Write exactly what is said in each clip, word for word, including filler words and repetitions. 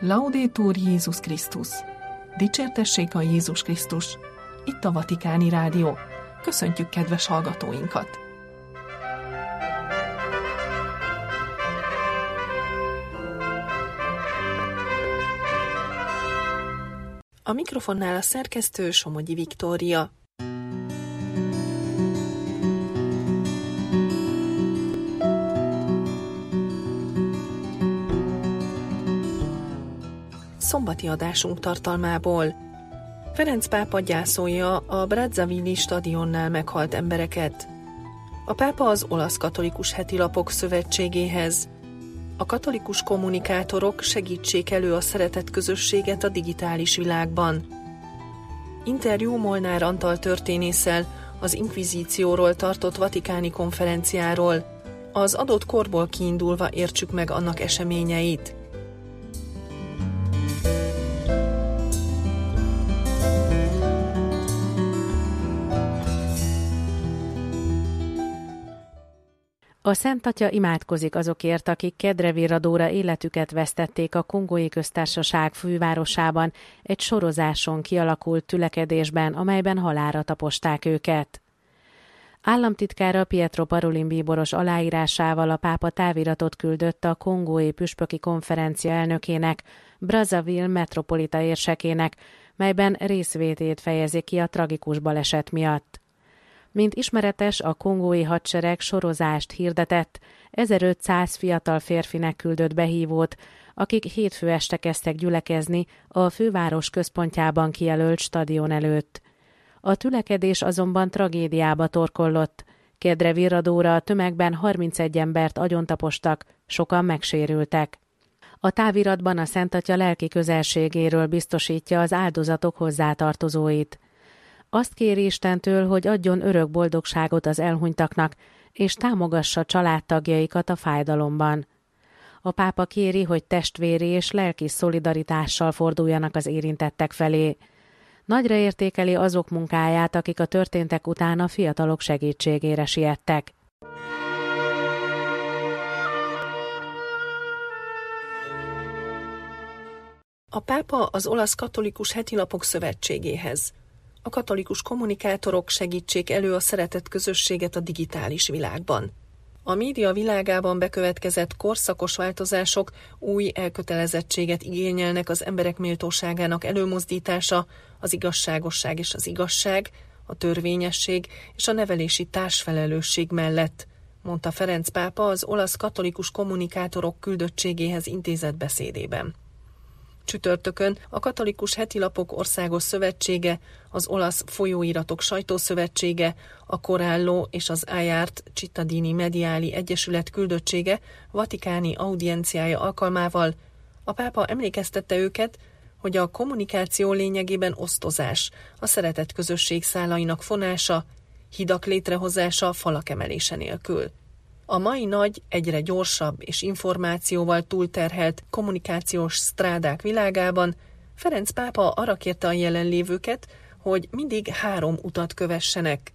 Laudetur Jézus Krisztus! Dicsértessék a Jézus Krisztus! Itt a Vatikáni Rádió. Köszöntjük kedves hallgatóinkat! A mikrofonnál a szerkesztő Somogyi Viktória. Szombati adásunk tartalmából. Ferenc pápa gyászolja a Brazzavilli stadionnál meghalt embereket. A pápa az Olasz Katolikus Hetilapok Szövetségéhez. A katolikus kommunikátorok segítsék elő a szeretett közösséget a digitális világban. Interjú Molnár Antal történésszel az inkvizícióról tartott vatikáni konferenciáról. Az adott korból kiindulva értsük meg annak eseményeit. A Szent Atya imádkozik azokért, akik kedrevirradóra életüket vesztették a Kongói Köztársaság fővárosában egy sorozáson kialakult tülekedésben, amelyben halálra taposták őket. Államtitkára Pietro Parolin bíboros aláírásával a pápa táviratot küldött a Kongói Püspöki Konferencia elnökének, Brazzaville metropolita érsekének, melyben részvétét fejezi ki a tragikus baleset miatt. Mint ismeretes, a kongói hadsereg sorozást hirdetett, ezerötszáz fiatal férfinek küldött behívót, akik hétfő este kezdtek gyülekezni a főváros központjában kijelölt stadion előtt. A tülekedés azonban tragédiába torkollott. Kedrevirradóra a tömegben harmincegy embert agyontapostak, sokan megsérültek. A táviratban a Szent Atya lelki közelségéről biztosítja az áldozatok hozzátartozóit. Azt kéri Istentől, hogy adjon örök boldogságot az elhunytaknak, és támogassa családtagjaikat a fájdalomban. A pápa kéri, hogy testvéri és lelki szolidaritással forduljanak az érintettek felé. Nagyra értékeli azok munkáját, akik a történtek után a fiatalok segítségére siettek. A pápa az Olasz Katolikus Hetilapok Szövetségéhez. A katolikus kommunikátorok segítsék elő a szeretett közösséget a digitális világban. A média világában bekövetkezett korszakos változások új elkötelezettséget igényelnek az emberek méltóságának előmozdítása, az igazságosság és az igazság, a törvényesség és a nevelési társfelelősség mellett, mondta Ferenc pápa az Olasz Katolikus Kommunikátorok küldöttségéhez intézett beszédében. Csütörtökön a Katolikus Hetilapok Országos Szövetsége, az Olasz Folyóiratok Sajtószövetsége, a Corallo és az Aiart Cittadini Mediali Egyesület küldöttsége vatikáni audienciája alkalmával a pápa emlékeztette őket, hogy a kommunikáció lényegében osztozás, a szeretett közösség szálainak fonása, hidak létrehozása falak emelése nélkül. A mai nagy, egyre gyorsabb és információval túlterhelt kommunikációs strádák világában Ferenc pápa arra kérte a jelenlévőket, hogy mindig három utat kövessenek.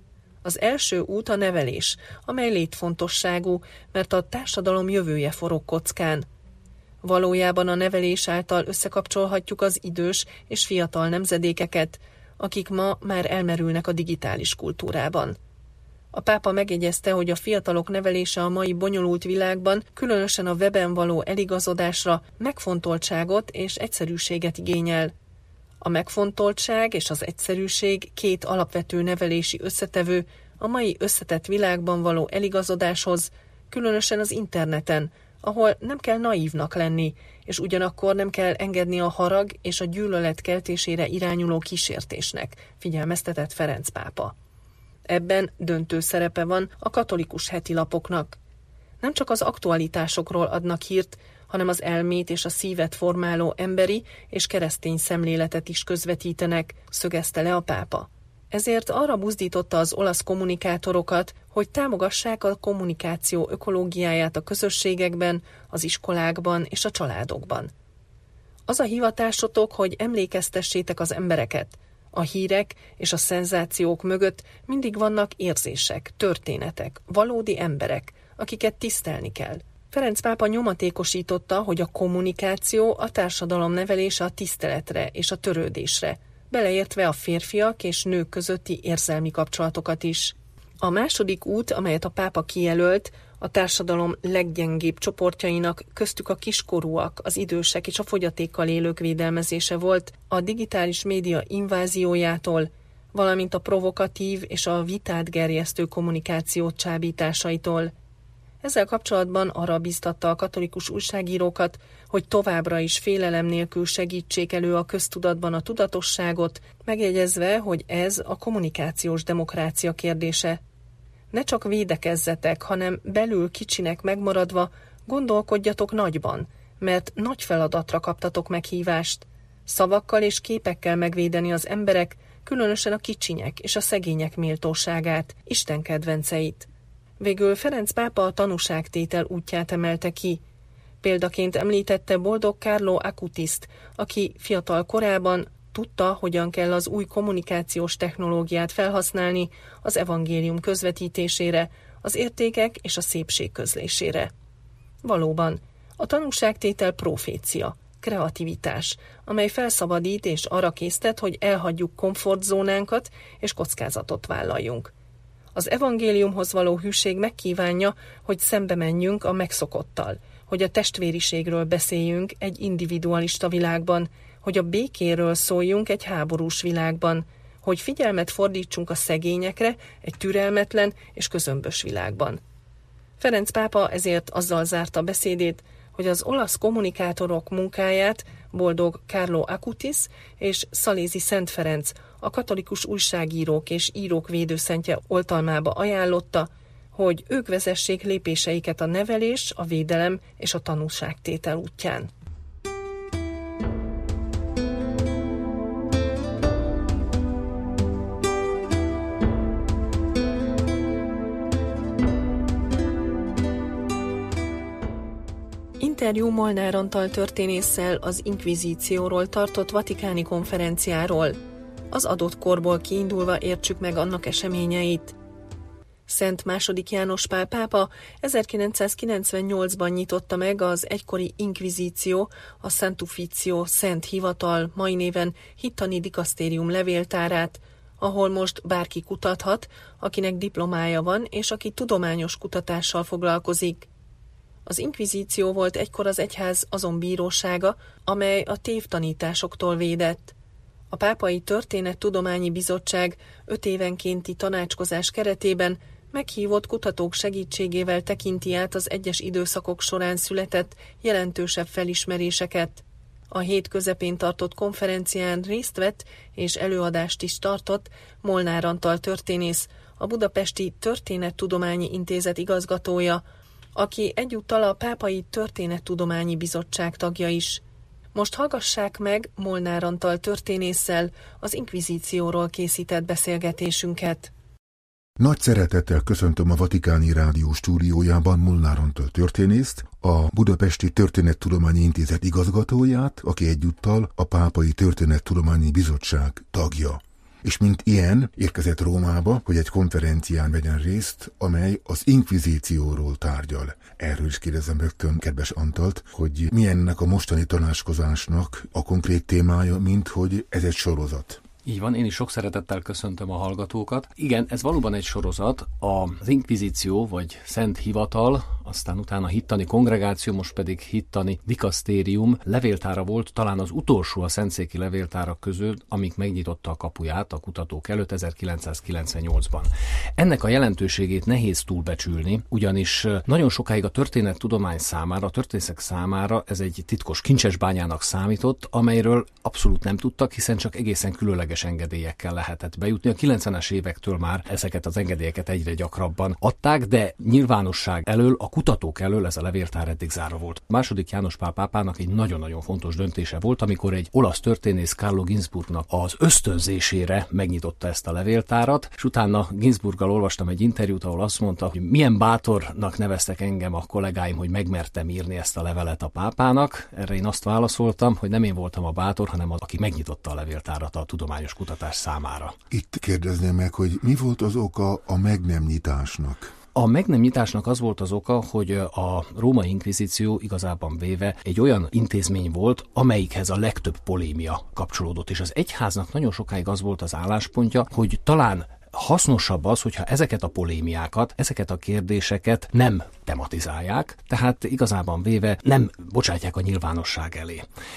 Az első út a nevelés, amely létfontosságú, mert a társadalom jövője forog kockán. Valójában a nevelés által összekapcsolhatjuk az idős és fiatal nemzedékeket, akik ma már elmerülnek a digitális kultúrában. A pápa megjegyezte, hogy a fiatalok nevelése a mai bonyolult világban, különösen a weben való eligazodásra megfontoltságot és egyszerűséget igényel. A megfontoltság és az egyszerűség két alapvető nevelési összetevő a mai összetett világban való eligazodáshoz, különösen az interneten, ahol nem kell naívnak lenni, és ugyanakkor nem kell engedni a harag és a gyűlölet keltésére irányuló kísértésnek, figyelmeztetett Ferenc pápa. Ebben döntő szerepe van a katolikus hetilapoknak. Nem csak az aktualitásokról adnak hírt, hanem az elmét és a szívet formáló emberi és keresztény szemléletet is közvetítenek, szögezte le a pápa. Ezért arra buzdította az olasz kommunikátorokat, hogy támogassák a kommunikáció ökológiáját a közösségekben, az iskolákban és a családokban. Az a hivatásotok, hogy emlékeztessétek az embereket. A hírek és a szenzációk mögött mindig vannak érzések, történetek, valódi emberek, akiket tisztelni kell. Ferenc pápa nyomatékosította, hogy a kommunikáció a társadalom nevelése a tiszteletre és a törődésre, beleértve a férfiak és nők közötti érzelmi kapcsolatokat is. A második út, amelyet a pápa kijelölt, a társadalom leggyengébb csoportjainak, köztük a kiskorúak, az idősek és a fogyatékkal élők védelmezése volt a digitális média inváziójától, valamint a provokatív és a vitát gerjesztő kommunikáció csábításaitól. Ezzel kapcsolatban arra bíztatta a katolikus újságírókat, hogy továbbra is félelem nélkül segítsék elő a köztudatban a tudatosságot, megjegyezve, hogy ez a kommunikációs demokrácia kérdése. Ne csak védekezzetek, hanem belül kicsinek megmaradva gondolkodjatok nagyban, mert nagy feladatra kaptatok meghívást. Szavakkal és képekkel megvédeni az emberek, különösen a kicsinyek és a szegények méltóságát, Isten kedvenceit. Végül Ferenc pápa a tanúságtétel útját emelte ki. Példaként említette boldog Carlo Acutiszt, aki fiatal korában tudta, hogyan kell az új kommunikációs technológiát felhasználni az evangélium közvetítésére, az értékek és a szépség közlésére. Valóban, a tanúságtétel profécia, kreativitás, amely felszabadít és arra késztet, hogy elhagyjuk komfortzónánkat és kockázatot vállaljunk. Az evangéliumhoz való hűség megkívánja, hogy szembe menjünk a megszokottal, hogy a testvériségről beszéljünk egy individualista világban, hogy a békéről szóljunk egy háborús világban, hogy figyelmet fordítsunk a szegényekre egy türelmetlen és közömbös világban. Ferenc pápa ezért azzal zárta beszédét, hogy az olasz kommunikátorok munkáját boldog Carlo Acutis és Szalézi Szent Ferenc, a katolikus újságírók és írók védőszentje oltalmába ajánlotta, hogy ők vezessék lépéseiket a nevelés, a védelem és a tanúságtétel útján. Interjú Molnár Antal történésszel az inkvizícióról tartott vatikáni konferenciáról. Az adott korból kiindulva értsük meg annak eseményeit. Szent második János Pál pápa ezerkilencszázkilencvennyolcban nyitotta meg az egykori inkvizíció, a Sanctificio Szent Hivatal, mai néven Hittani Dikasztérium levéltárát, ahol most bárki kutathat, akinek diplomája van, és aki tudományos kutatással foglalkozik. Az inkvizíció volt egykor az egyház azon bírósága, amely a tévtanításoktól védett. A Pápai Történettudományi Bizottság öt évenkénti tanácskozás keretében meghívott kutatók segítségével tekinti át az egyes időszakok során született jelentősebb felismeréseket. A hét közepén tartott konferencián részt vett és előadást is tartott Molnár Antal történész, a Budapesti Történettudományi Intézet igazgatója, aki egyúttal a Pápai Történettudományi Bizottság tagja is. Most hallgassák meg Molnár Antal történésszel az inkvizícióról készített beszélgetésünket. Nagy szeretettel köszöntöm a Vatikáni Rádió stúdiójában Molnár Antal történészt, a Budapesti Történettudományi Intézet igazgatóját, aki egyúttal a Pápai Történettudományi Bizottság tagja. És mint ilyen érkezett Rómába, hogy egy konferencián vegyen részt, amely az inkvizícióról tárgyal. Erről is kérdezem rögtön kedves Antalt, hogy milyennek a mostani tanácskozásnak a konkrét témája, mint hogy ez egy sorozat. Így van, én is sok szeretettel köszöntöm a hallgatókat. Igen, ez valóban egy sorozat, az inkvizíció vagy Szent Hivatal, aztán utána Hittani Kongregáció, most pedig Hittani Dikasztérium levéltára volt, talán az utolsó a szentszéki levéltárak között, amik megnyitotta a kapuját a kutatók előtt ezerkilencszázkilencvennyolcban. Ennek a jelentőségét nehéz túlbecsülni, ugyanis nagyon sokáig a történettudomány számára, a történészek számára ez egy titkos kincsesbányának számított, amelyről abszolút nem tudtak, hiszen csak egészen különleges engedélyekkel lehetett bejutni. A kilencvenes évektől már ezeket az engedélyeket egyre gyakrabban adták, de nyilvánosság elől, a kutatók elől ez a levéltár eddig zárva volt. A második János Pál pápának egy nagyon-nagyon fontos döntése volt, amikor egy olasz történész Carlo Ginzburgnak az ösztönzésére megnyitotta ezt a levéltárat, és utána Ginzburggal olvastam egy interjút, ahol azt mondta, hogy milyen bátornak neveztek engem a kollégáim, hogy megmertem írni ezt a levelet a pápának. Erre én azt válaszoltam, hogy nem én voltam a bátor, hanem az, aki megnyitotta a levéltárat a tudományos kutatás számára. Itt kérdezném meg, hogy mi volt az oka a meg nem nyitásnak? A meg nem nyitásnak az volt az oka, hogy a római inkvizíció igazában véve egy olyan intézmény volt, amelyikhez a legtöbb polémia kapcsolódott, és az egyháznak nagyon sokáig az volt az álláspontja, hogy talán hasznosabb az, hogyha ezeket a polémiákat, ezeket a kérdéseket nem tematizálják, tehát igazában véve nem bocsátják a nyilvánosság elé.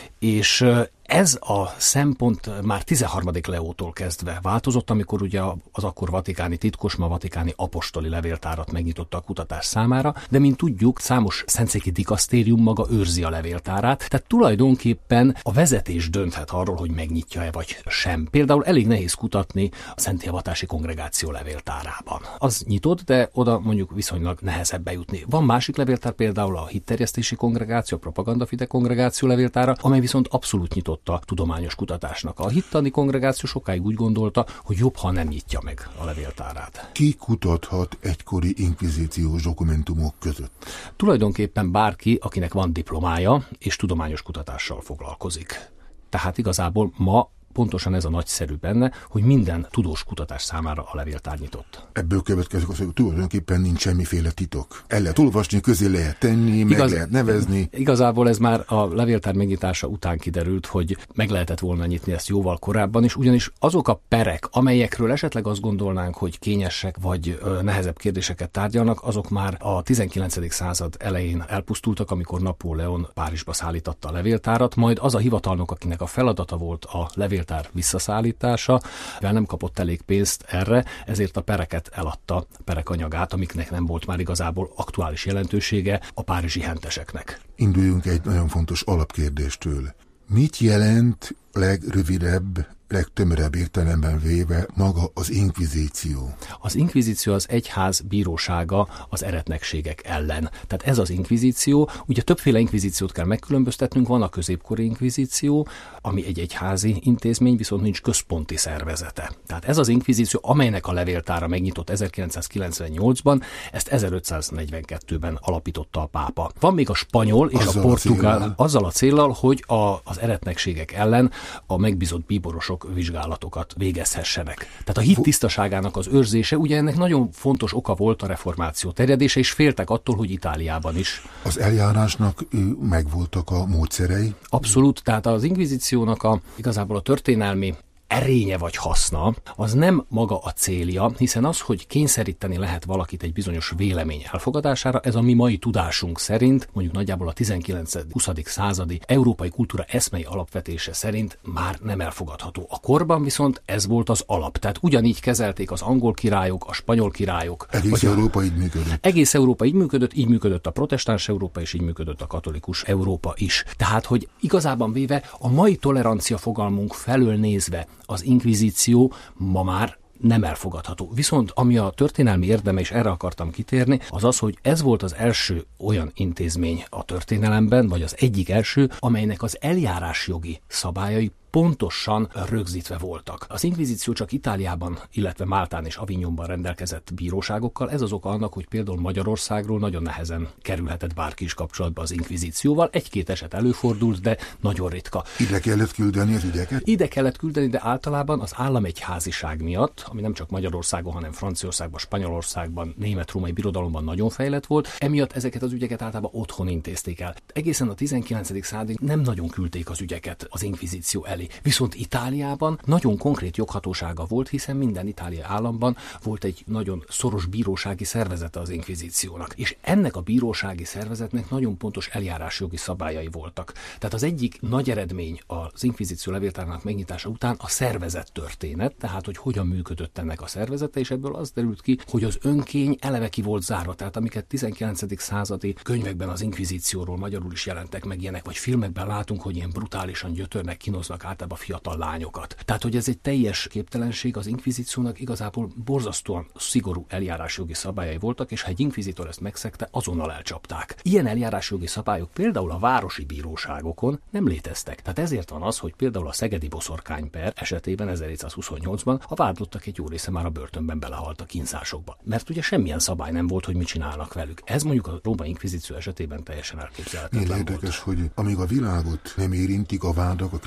És ez a szempont már tizenharmadik Leótól kezdve változott, amikor ugye az akkor vatikáni titkos, ma vatikáni apostoli levéltárat megnyitotta a kutatás számára, de mint tudjuk, számos szentszéki dikasztérium maga őrzi a levéltárát, tehát tulajdonképpen a vezetés dönthet arról, hogy megnyitja-e vagy sem. Például elég nehéz kutatni a Szenthivatási Kongregáció levéltárában. Az nyitott, de oda mondjuk viszonylag nehezebb bejutni. Van másik levéltár, például a Hitterjesztési Kongregáció, a Propagandafide Kongregáció levéltára, amely viszont abszolút nyitott a tudományos kutatásnak. A hittani kongregáció sokáig úgy gondolta, hogy jobb, ha nem nyitja meg a levéltárát. Ki kutathat egykori inkvizíciós dokumentumok között? Tulajdonképpen bárki, akinek van diplomája és tudományos kutatással foglalkozik. Tehát igazából ma pontosan ez a nagyszerű benne, hogy minden tudós kutatás számára a levéltár nyitott. Ebből következik az, hogy tulajdonképpen nincs semmiféle titok. El lehet olvasni, közé lehet tenni, meg Igaz, lehet nevezni. Igazából ez már a levéltár megnyitása után kiderült, hogy meg lehetett volna nyitni ezt jóval korábban is, ugyanis azok a perek, amelyekről esetleg azt gondolnánk, hogy kényesek vagy ö, nehezebb kérdéseket tárgyalnak, azok már a tizenkilencedik század elején elpusztultak, amikor Napóleon Párizsba szállítatta a levéltárat, majd az a hivatalnok, akinek a feladata volt a levéltár visszaszállítása, mivel nem kapott elég pénzt erre, ezért a pereket eladta, a perek anyagát, amiknek nem volt már igazából aktuális jelentősége a párizsi henteseknek. Induljunk egy nagyon fontos alapkérdéstől. Mit jelent legrövidebb, legtömörebb értelemben véve maga az inkvizíció? Az inkvizíció az egyház bírósága az eretnekségek ellen. Tehát ez az inkvizíció, ugye többféle inkvizíciót kell megkülönböztetnünk, van a középkori inkvizíció, ami egy egyházi intézmény, viszont nincs központi szervezete. Tehát ez az inkvizíció, amelynek a levéltára megnyitott ezerkilencszázkilencvennyolcban, ezt ezerötszáznegyvenkettőben alapította a pápa. Van még a spanyol és azzal a portugál, a azzal a céllal, hogy a, az eretnekségek ellen a megbízott bíborosok vizsgálatokat végezhessenek. Tehát a hit tisztaságának az őrzése, ugye ennek nagyon fontos oka volt a reformáció terjedése, és féltek attól, hogy Itáliában is. Az eljárásnak megvoltak a módszerei? Abszolút, tehát az inkvizíciónak a, igazából a történelmi erénye vagy haszna, az nem maga a célja, hiszen az, hogy kényszeríteni lehet valakit egy bizonyos vélemény elfogadására, ez a mi mai tudásunk szerint, mondjuk nagyjából a tizenkilencedik-huszadik századi európai kultúra eszmei alapvetése szerint már nem elfogadható. A korban viszont ez volt az alap. Tehát ugyanígy kezelték az angol királyok, a spanyol királyok. Egész Európa így működött. Egész Európa így működött, így működött a protestáns Európa, és így működött a katolikus Európa is. Tehát, hogy igazában véve a mai tolerancia fogalmunk felől nézve az inkvizíció ma már nem elfogadható. Viszont ami a történelmi érdeme, és erre akartam kitérni, az az, hogy ez volt az első olyan intézmény a történelemben, vagy az egyik első, amelynek az eljárásjogi szabályai pontosan rögzítve voltak. Az inkvizíció csak Itáliában, illetve Máltán és Avignonban rendelkezett bíróságokkal. Ez az oka annak, hogy például Magyarországról nagyon nehezen kerülhetett bárki is kapcsolatba az inkvizícióval. Egy-két eset előfordult, de nagyon ritka. Ide kellett küldeni az ügyeket? Ide kellett küldeni, de általában az államegyháziság miatt, ami nem csak Magyarországon, hanem Franciaországban, Spanyolországban, német-római birodalomban nagyon fejlett volt, emiatt ezeket az ügyeket általában otthon intézték el. Egészen a tizenkilencedik századig nem nagyon küldték az ügyeket az inkvizíció elé. Viszont Itáliában nagyon konkrét joghatósága volt, hiszen minden itáliai államban volt egy nagyon szoros bírósági szervezete az inkvizíciónak. És ennek a bírósági szervezetnek nagyon pontos eljárásjogi szabályai voltak. Tehát az egyik nagy eredmény az inkvizíció levéltárának megnyitása után a szervezet történet, tehát hogy hogyan működött ennek a szervezete, és ebből az derült ki, hogy az önkény eleve ki volt zárva. Tehát amiket tizenkilencedik századi könyvekben az inkvizícióról magyarul is jelentek meg ilyenek, vagy filmekben látunk, hogy ilyen brutálisan gyötörnek, kínoznak általában fiatal lányokat. Tehát, hogy ez egy teljes képtelenség, az inkvizíciónak igazából borzasztóan szigorú eljárásjogi szabályai voltak, és ha egy inkvizitor ezt megszegte, azonnal elcsapták. Ilyen eljárásjogi szabályok például a városi bíróságokon nem léteztek. Tehát ezért van az, hogy például a szegedi boszorkányper esetében ezerhétszázhuszonnyolcban a vádlottak egy jó része már a börtönben belehalt a kínzásokba. Mert ugye semmilyen szabály nem volt, hogy mit csinálnak velük. Ez mondjuk a római inkvizíció esetében teljesen elképzelhetetlen volt. Érdekes, hogy amíg a világot nem érintik a vádak, a kritikák,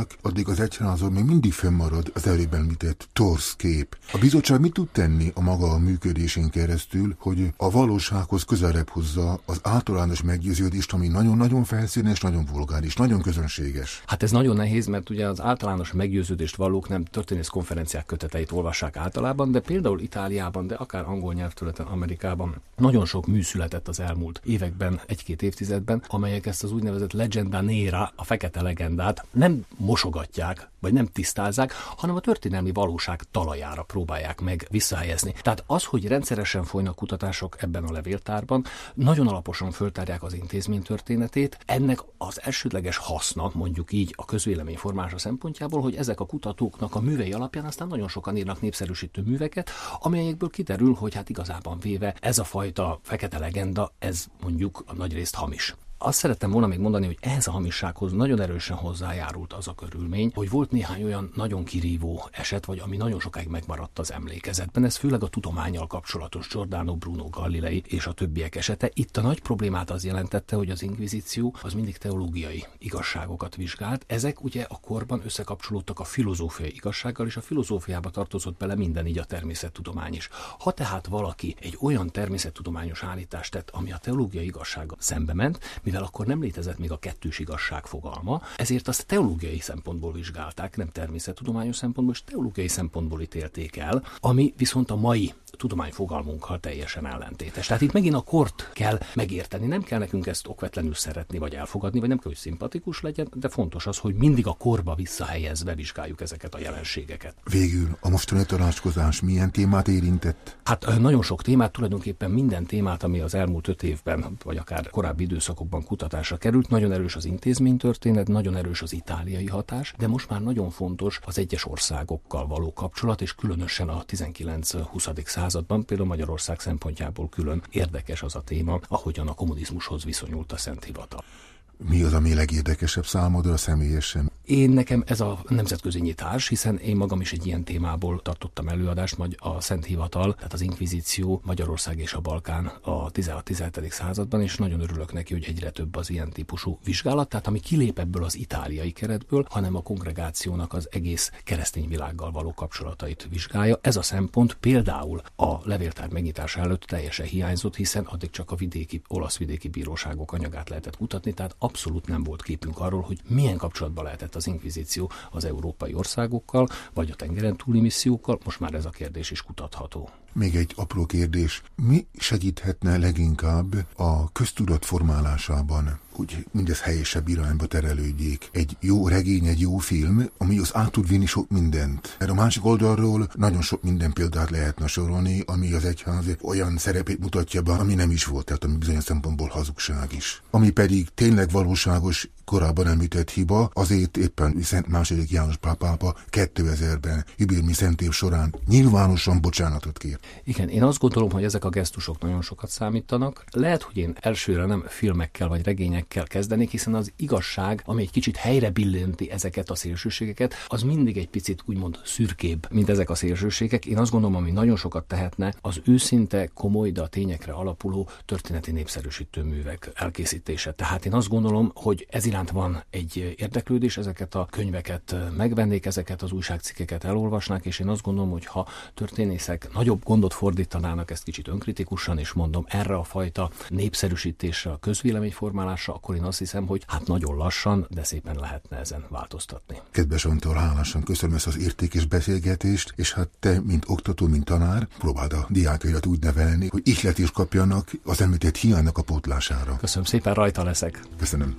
változtatják, addig az egyházon még mindig fennmarad az előbb említett torz kép. A bizottság mit tud tenni a maga működésén keresztül, hogy a valósághoz közelebb hozza az általános meggyőződést, ami nagyon-nagyon felszínes, nagyon vulgáris, nagyon közönséges? Hát ez nagyon nehéz, mert ugye az általános meggyőződést vallók nem történész konferenciák köteteit olvassák általában, de például Itáliában, de akár angol nyelvterületen, Amerikában nagyon sok mű született az elmúlt években, egy-két évtizedben, amelyek ezt az úgynevezett legenda nera, a fekete legendát nem mosogatják, vagy nem tisztázzák, hanem a történelmi valóság talajára próbálják meg visszahelyezni. Tehát az, hogy rendszeresen folynak kutatások ebben a levéltárban, nagyon alaposan föltárják az intézmény történetét, ennek az elsődleges haszna, mondjuk így a közvélemény formása szempontjából, hogy ezek a kutatóknak a művei alapján aztán nagyon sokan írnak népszerűsítő műveket, amelyekből kiderül, hogy hát igazában véve ez a fajta fekete legenda, ez mondjuk a nagyrészt hamis. Azt szerettem volna még mondani, hogy ehhez a hamissághoz nagyon erősen hozzájárult az a körülmény, hogy volt néhány olyan nagyon kirívó eset, vagy ami nagyon sokáig megmaradt az emlékezetben. Ez főleg a tudománnyal kapcsolatos Giordano Bruno Galilei és a többiek esete. Itt a nagy problémát az jelentette, hogy az inkvizíció az mindig teológiai igazságokat vizsgált. Ezek ugye a korban összekapcsolódtak a filozófiai igazsággal, és a filozófiába tartozott bele minden, így a természettudomány is. Ha tehát valaki egy olyan természettudományos állítást tett, ami a teológiai igazsággal szembe ment, mivel akkor nem létezett még a kettős igazság fogalma, ezért azt teológiai szempontból vizsgálták, nem természettudományos szempontból, és teológiai szempontból ítélték el, ami viszont a mai tudományfogalmunkkal teljesen ellentétes. Tehát itt megint a kort kell megérteni, nem kell nekünk ezt okvetlenül szeretni, vagy elfogadni, vagy nem kell, hogy szimpatikus legyen, de fontos az, hogy mindig a korba visszahelyezve vizsgáljuk ezeket a jelenségeket. Végül a mostani tanácskozás milyen témát érintett? Hát nagyon sok témát, tulajdonképpen minden témát, ami az elmúlt öt évben, vagy akár korábbi időszakokban kutatásra került. Nagyon erős az intézménytörténet, nagyon erős az itáliai hatás, de most már nagyon fontos az egyes országokkal való kapcsolat, és különösen a tizenkilenc-huszadik században, például Magyarország szempontjából külön érdekes az a téma, ahogyan a kommunizmushoz viszonyult a Szent Hivatal. Mi az, ami legérdekesebb számodra személyesen? Én nekem ez a nemzetközi nyitás, hiszen én magam is egy ilyen témából tartottam előadást, majd a Szent Hivatal, tehát az inkvizíció, Magyarország és a Balkán a tizenhat-tizenhetedik században, és nagyon örülök neki, hogy egyre több az ilyen típusú vizsgálat, tehát ami kilép ebből az itáliai keretből, hanem a kongregációnak az egész keresztény világgal való kapcsolatait vizsgálja. Ez a szempont például a levéltár megnyitása előtt teljesen hiányzott, hiszen addig csak a vidéki, olasz vidéki bíróságok anyagát lehetett kutatni, tehát abszolút nem volt képünk arról, hogy milyen kapcsolatban lehetett az inkvizíció az európai országokkal, vagy a tengeren túli missziókkal. Most már ez a kérdés is kutatható. Még egy apró kérdés. Mi segíthetne leginkább a köztudat formálásában, hogy mindez helyesebb irányba terelődjék? Egy jó regény, egy jó film, ami az át tud vinni sok mindent. Mert a másik oldalról nagyon sok minden példát lehetne sorolni, ami az egyház olyan szerepét mutatja be, ami nem is volt, tehát ami bizonyos szempontból hazugság is. Ami pedig tényleg valóságos, korábban említett hiba, azért éppen Szent második János Pál pápa kétezerben jubileumi szentév során nyilvánosan bocsánatot kér. Igen, én azt gondolom, hogy ezek a gesztusok nagyon sokat számítanak. Lehet, hogy én elsőre nem filmekkel vagy regényekkel kezdenék, hiszen az igazság, ami egy kicsit helyre billenti ezeket a szélsőségeket, az mindig egy picit úgymond szürkébb, mint ezek a szélsőségek. Én azt gondolom, ami nagyon sokat tehetne, az őszinte, komoly, de a tényekre alapuló történeti népszerűsítő művek elkészítése. Tehát én azt gondolom, hogy ez iránt van egy érdeklődés, ezeket a könyveket megvennék, ezeket az újságcikkeket elolvasnák, és én azt gondolom, hogy ha történészek nagyobb gondot fordítanának ezt kicsit önkritikusan, és mondom erre a fajta népszerűsítésre, a közvéleményformálásra, akkor én azt hiszem, hogy hát nagyon lassan, de szépen lehetne ezen változtatni. Kedves Antal, hálásan köszönöm ezt az értékes beszélgetést, és hát te, mint oktató, mint tanár, próbáld a diákaidat úgy nevelni, hogy ihletést kapjanak az említett hiánynak a pótlására. Köszönöm szépen, rajta leszek. Köszönöm.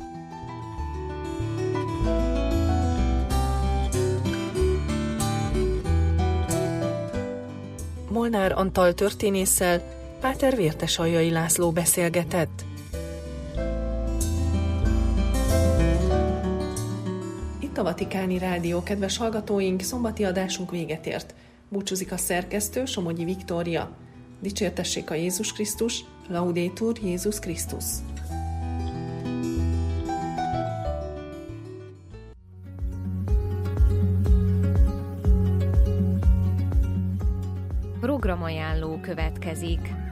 Molnár Antal történésszel Páter Vértesaljai László beszélgetett. Itt a Vatikáni Rádió, kedves hallgatóink, szombati adásunk véget ért. Búcsúzik a szerkesztő, Somogyi Viktória. Dicsértessék a Jézus Krisztus, Laudetur Jézus Krisztus. Programajánló következik.